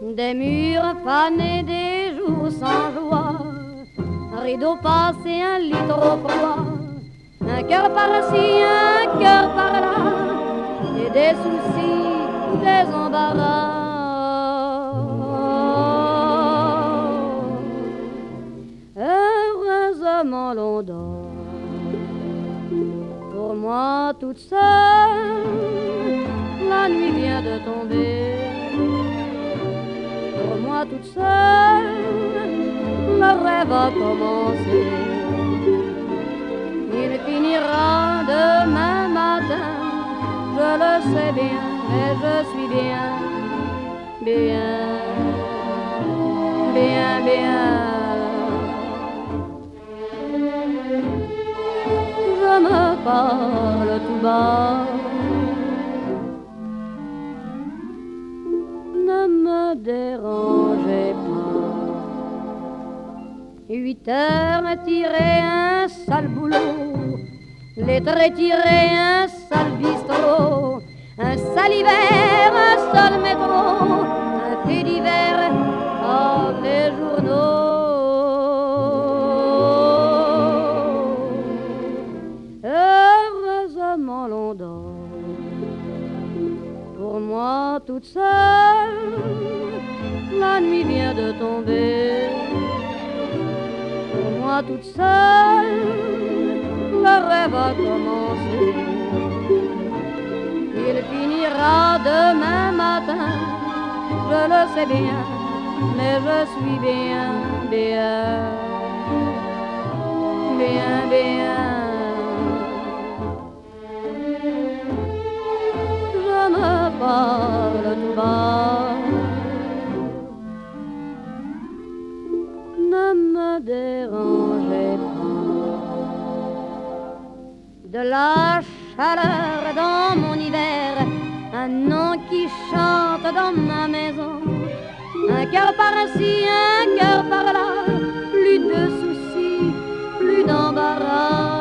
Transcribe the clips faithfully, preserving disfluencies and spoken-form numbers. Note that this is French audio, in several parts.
Des murs fanés, des jours sans joie, rideau passé, un lit trop froid, un cœur par-ci, un cœur par-là, et des soucis, des embarras. Heureusement l'on dort, pour moi toute seule, la nuit vient de tomber. Pour moi toute seule, le rêve a commencé. Il finira demain matin, je le sais bien, et je suis bien, bien, bien, bien. Je me parle tout bas, ne me dérangez pas. Huit heures me tirer un sale boulot, les traits tirés un sale bistrot, un sale hiver, un seul métro, un fait d'hiver, ah, les journaux. Heureusement l'on dort, pour moi toute seule, la nuit vient de tomber. Pour moi toute seule, le rêve a commencé. Il finira demain matin, je le sais bien, mais je suis bien, bien, bien, bien. Je me parle tout bas, ne me dérangez pas. De la chaleur dans mon hiver, un nom qui chante dans ma maison, un cœur par-ci, un cœur par-là, plus de soucis, plus d'embarras.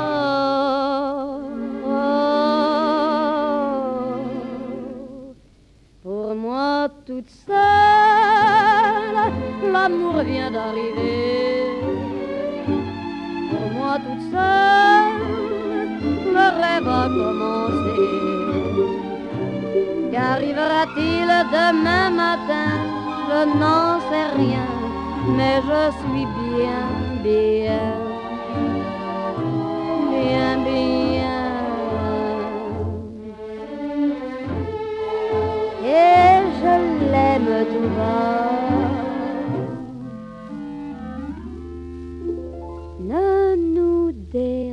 Pour moi toute seule, l'amour vient d'arriver. Pour moi toute seule, le rêve a commencé. Qu'arrivera-t-il demain matin? Je n'en sais rien, mais je suis bien, bien, bien, bien. Et je l'aime tout bas. Ne nous dé